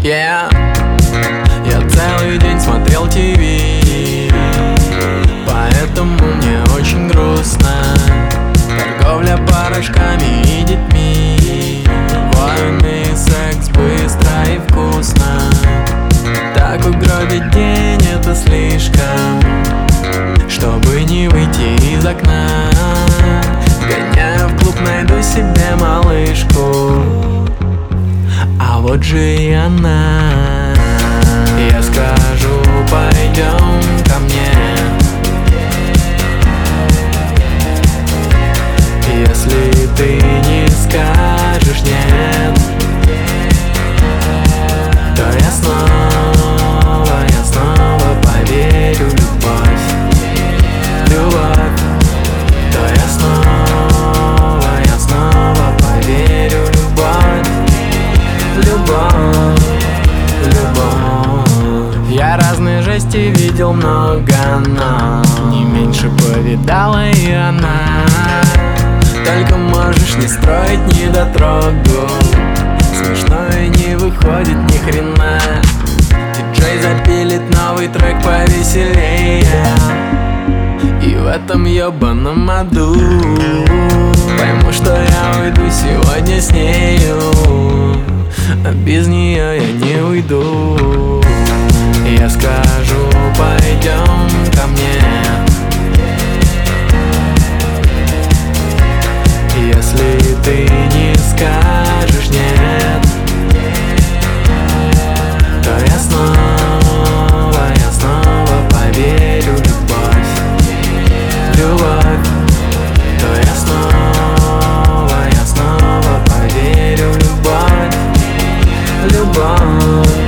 Я целый день смотрел ТВ, поэтому мне очень грустно. Торговля порошками и детьми, войны, секс быстро и вкусно. Так угробить день — это слишком, чтобы не выйти из окна. Гоняю в клуб, найду себе малышку, а вот же и она. Я скажу: пойдем ко мне. Если ты не скажешь нет, то я снова поверю в любовь. Любовь. То я снова поверю в любовь. Любовь. Я разные жести видел много, но не меньше повидала и она. Только можешь не строить недотрогу, смешно и не выходит ни хрена. Диджей запилит новый трек повеселее, и в этом ёбаном аду пойму, что я уйду сегодня с нею, а без нее я не уйду. Я скажу: пойдем ко мне. Если ты не скажешь нет, то я снова поверю в любовь. Любовь. То я снова поверю в любовь. Любовь.